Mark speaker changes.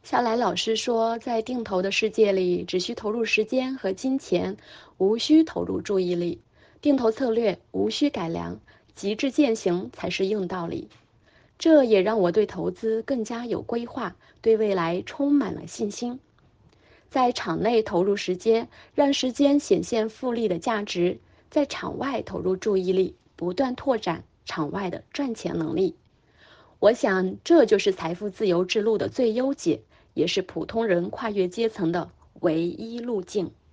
Speaker 1: 夏来老师说，在定投的世界里，只需投入时间和金钱，无需投入注意力。定投策略无需改良，极致践行才是硬道理。这也让我对投资更加有规划，对未来充满了信心。在场内投入时间，让时间显现复利的价值；在场外投入注意力，不断拓展场外的赚钱能力。我想，这就是财富自由之路的最优解，也是普通人跨越阶层的唯一路径。